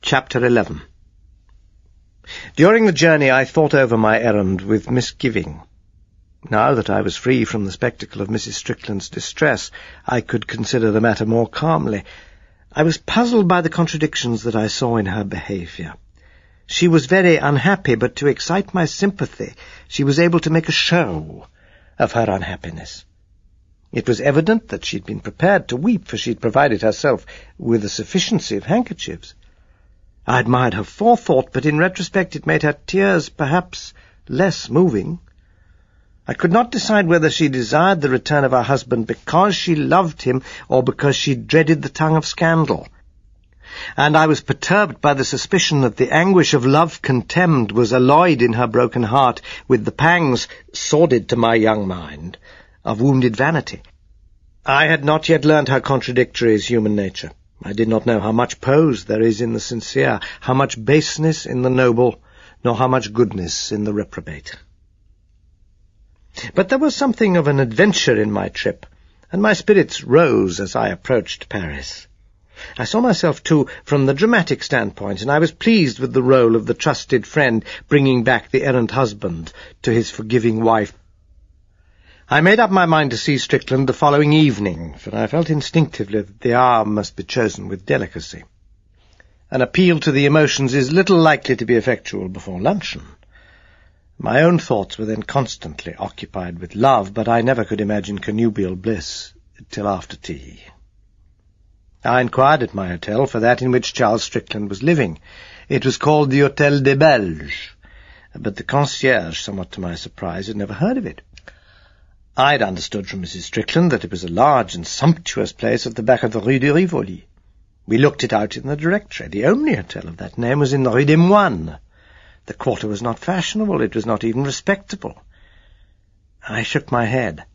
Chapter 11. During the journey I thought over my errand with misgiving. Now that I was free from the spectacle of Mrs. Strickland's distress, I could consider the matter more calmly. I was puzzled by the contradictions that I saw in her behaviour. She was very unhappy, but to excite my sympathy, she was able to make a show of her unhappiness. It was evident that she had been prepared to weep, for she had provided herself with a sufficiency of handkerchiefs. I admired her forethought, but in retrospect it made her tears perhaps less moving. I could not decide whether she desired the return of her husband because she loved him or because she dreaded the tongue of scandal. And I was perturbed by the suspicion that the anguish of love contemned was alloyed in her broken heart with the pangs, sordid to my young mind, of wounded vanity. I had not yet learnt how contradictory is human nature. I did not know how much pose there is in the sincere, how much baseness in the noble, nor how much goodness in the reprobate. But there was something of an adventure in my trip, and my spirits rose as I approached Paris. I saw myself, too, from the dramatic standpoint, and I was pleased with the role of the trusted friend bringing back the errant husband to his forgiving wife. I made up my mind to see Strickland the following evening, for I felt instinctively that the hour must be chosen with delicacy. An appeal to the emotions is little likely to be effectual before luncheon. My own thoughts were then constantly occupied with love, but I never could imagine connubial bliss till after tea. I inquired at my hotel for that in which Charles Strickland was living. It was called the Hôtel des Belges, but the concierge, somewhat to my surprise, had never heard of it. I had understood from Mrs. Strickland that it was a large and sumptuous place at the back of the Rue de Rivoli. We looked it out in the directory. The only hotel of that name was in the Rue des Moines. The quarter was not fashionable. It was not even respectable. I shook my head.